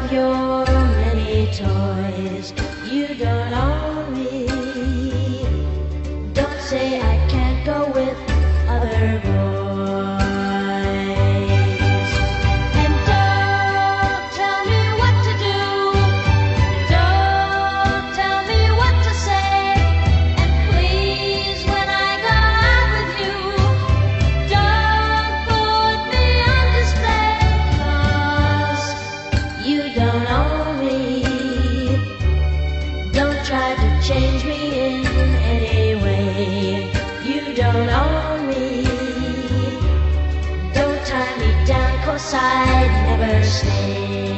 of your many toys. You don't own me. Don't say I can't go with other boys. And don't tell me what to do. Don't tell me what to say. And please, when I go out with you, don't put me on display. 'Cause you don't own me. Don't try to change me in any way. You don't own me. Don't tie me down, 'cause I'd never stay.